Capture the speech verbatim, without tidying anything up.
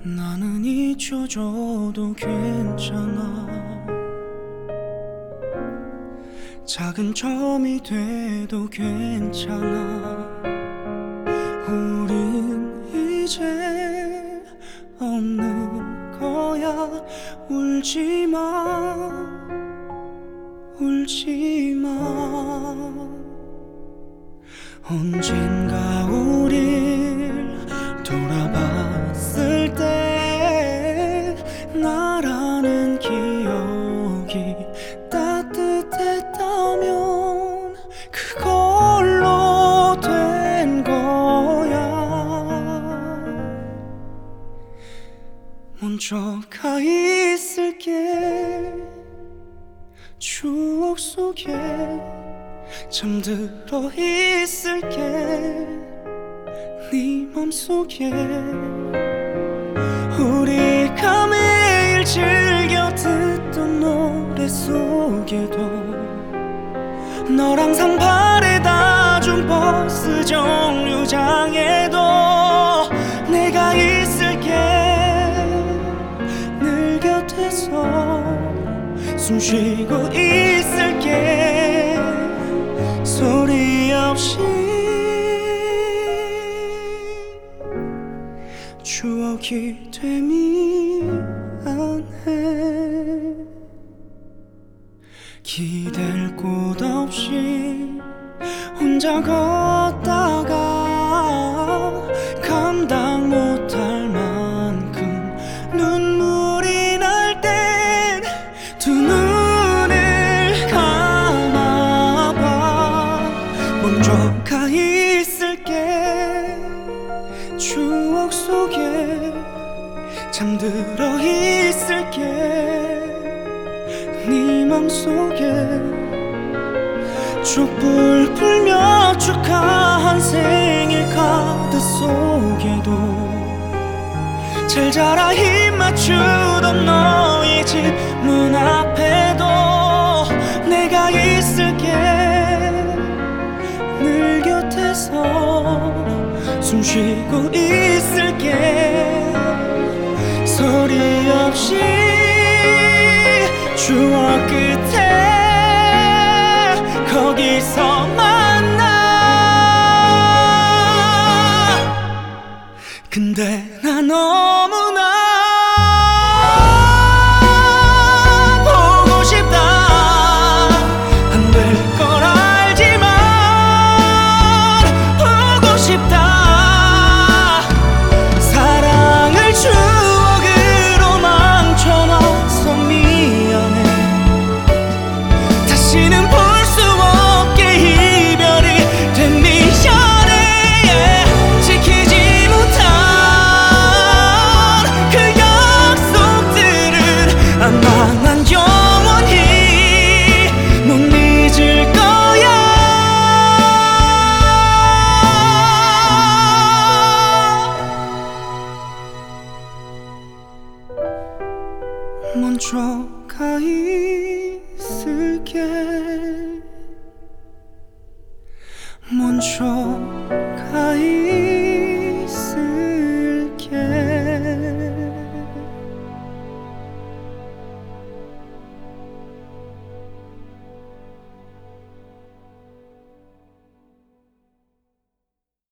나는 잊혀줘도 괜찮아. 작은 점이 돼도 괜찮아. 우린 이제 없는 거야. 울지마, 울지마. 언젠가 우릴 돌아봤을 때 나라는 기억이 따뜻했다면 그걸로 된 거야. 먼저 가 있을게. 추억 속에 잠들어 있을게. 네 맘속에 우리가 매일 즐겨 듣던 노래 속에도 널 항상 바래다 준 버스 정류장에도 내가 있을게. 늘 곁에서 숨 쉬고 있을게. 소리 없이 추억이 되미 안해. 기댈 곳 없이 혼자 걷다가 감당 못할 만큼 눈물이 날 땐 두 눈을 감아봐. 먼저 가 있을게. 추억 속에 잠들어 있을게. 네 맘속에 촛불 불며 축하한 생일 카드 속에도 잘 자라 힘 맞추던 너희 집 문 앞에도 내가 있을게. 늘 곁에서 숨 쉬고 있을게. 소리 없이 추억 끝에 거기서 만나. 근데 나 너무나 보고 싶다. 안 될 걸 알지만 보고 싶다. 사랑을 추억으로 망쳐놔서 미안해. 다시는 볼 수 없게 이별이 된 미련해. 지키지 못한 그 약속들은 아마 난 영원히 못 잊을 거야. 먼저 가 있을게. 먼저